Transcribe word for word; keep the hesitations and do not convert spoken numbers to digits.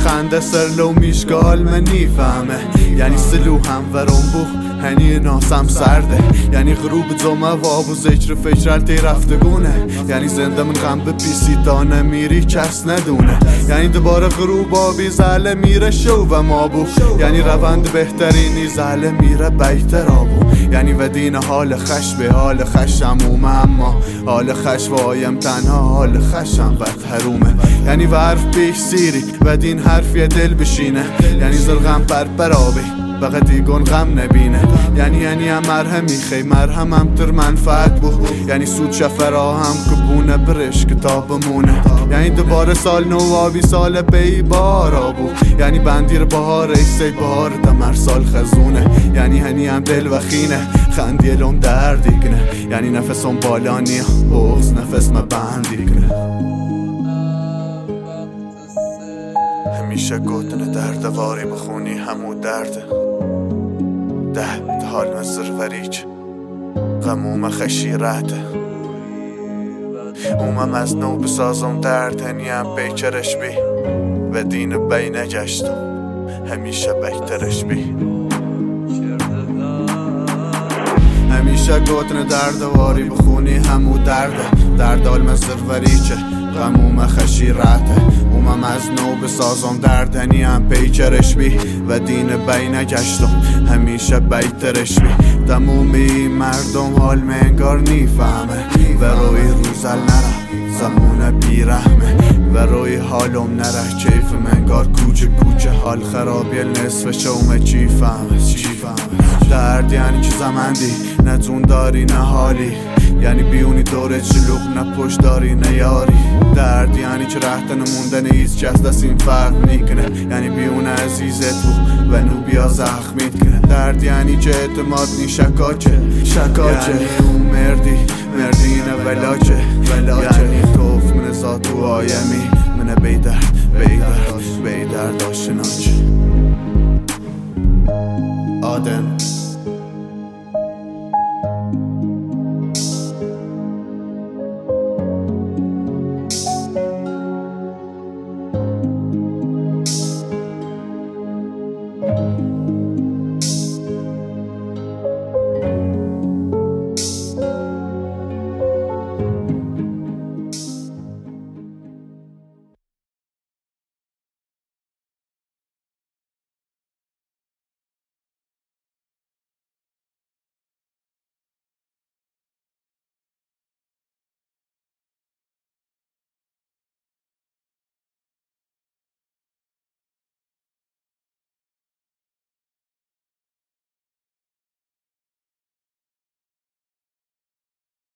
خنده سر لو میشگال من نیفهمه یعنی سلو هم ورم بو هنی ناسم سرده یعنی غروب زمه واب و ذکر فکر تی رفتگونه یعنی زنده من غم به پیسی تا نمیری کس ندونه یعنی دوباره غروب آبی زله میره شو و مابو یعنی روند بهترینی زله میره بیتر آبو یعنی و دین حال خش به حال خشم اومه اما حال خش وایم تنها حال خشم وقت حرومه یعنی و حرف پیش سیری و دین حرف یه دل بشینه یعنی زرغم پر پر آبی بقى دیگون غم نبینه یعنی یعنی هم مرهمی خی مرهم هم تر منفعت بو یعنی سود شفرا هم کبونه برش کتاب مونه یعنی دوباره سال نو آبی سال بی بارا بو یعنی بندیر بهار ایسی بهار دمر سال خزونه یعنی هنی هم دل و خینه خندی لوم دردی کنه یعنی نفسم بالانی بغز نفس ما بندی کنه همیشه گوتن درد واری بخونی همو درده ده حال مزر وریچ غموم خشیرته اومم از نو بسازم درد هنیم بیچرش بی و دین بی نگشتم همیشه بیترش بی همیشه گوتن درد واری بخونی همو درده درد حال مزر وریچه غموم خشیرته اومم از نو بسازم دردنی هم پیچرش بی و دین بی نگشتم همیشه بیترش بی تمومی مردم حال منگار نیفهمه و روی روزل نره زمونه بیرحمه و روی حالم نره کیف منگار کوچه کوچه حال خرابی نصف شومه چی فهمه چی فهمه درد یعنی که زمندی نتون داری نه حالی یعنی بیونی دوره چلوغ نه پشت داری نه یاری درد یعنی که رهتن موندن هیچ کس دست این فرق میکنه یعنی بیونه عزیزت بو و نو بیا زخمیت کنه درد یعنی که اعتماد نی شکاچه شکاچه یعنی اون مردی مردی نه ولاچه ولاچه یعنی توف من ذاتو آیمی من بیدر بیدر بیدر داشناچه آدم